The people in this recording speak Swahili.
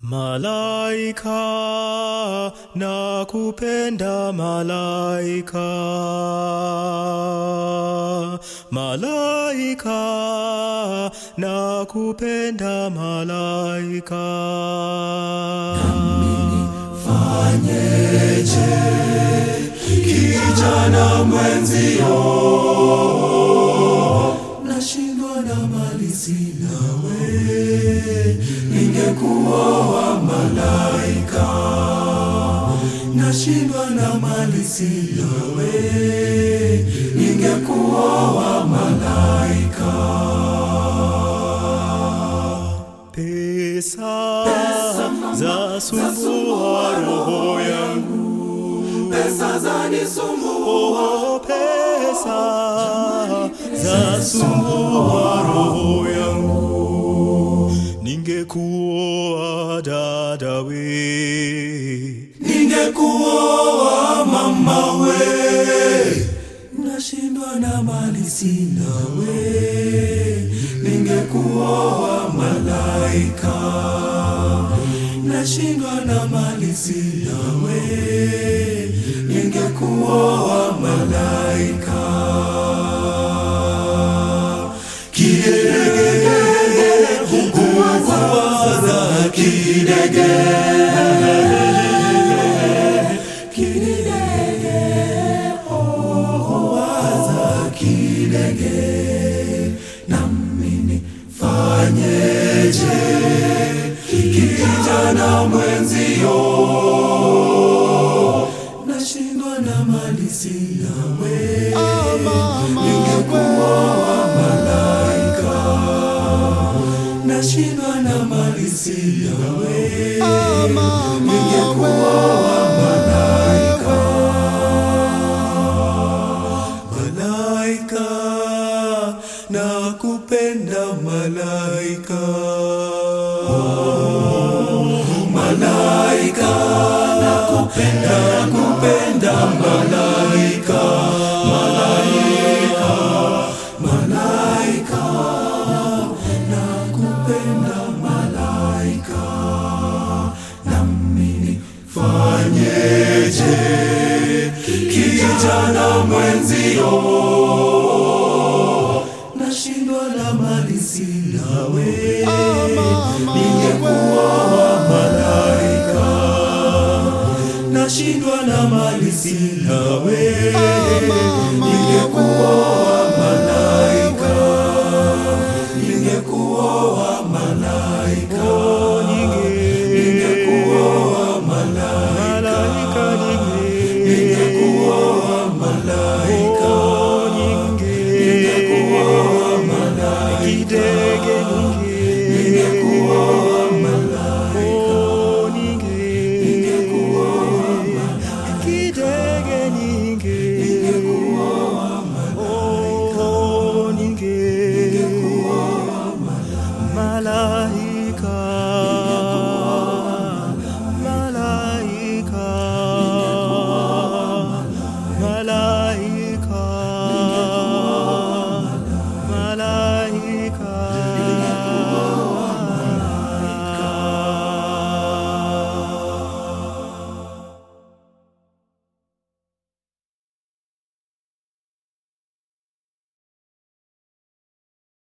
Malaika, nakupenda malaika. Malaika, nakupenda malaika. Nami nifanyeje kijana mwenzio, nashindwa na mali sina we, ningekuoa malaika. Nashindwa na mali sina we, ningekuoa malaika. Pesa zasumbua roho yangu, pesa zanisumbua, pesa zasumbua roho yangu. Ningekuoa dada we, ningekuoa mama we. Nashindwa na mali sina we, ningekuoa malaika. Nashindwa na mali sina we, ningekuoa malaika. Kidege hukuwaza kidege, kidege hukuwaza kidege. Nami nifanyeje kijana mwenzio, nashindwa na mali sina we, ningekuoa malaika. Nashindwa na mali sina we, ningekuoa malaika. Malaika, nakupenda malaika. Malaika, nakupenda malaika. Malaika, malaika, nakupenda malaika. Nami nifanyeje kijana mwenzio, nashindwa na mali sina we, ningekuoa malaika. Nashindwa na mali sina we, ningekuoa malaika. Ningekuoa malaika. Ningekuoa malaika. Ningekuoa malaika. Ningekuoa malaika. kidege Ningekuoa malaika. Ningekuoa malaika. kidege Ningekuoa malaika. ningekuoa Ningekuoa malaika. malaika.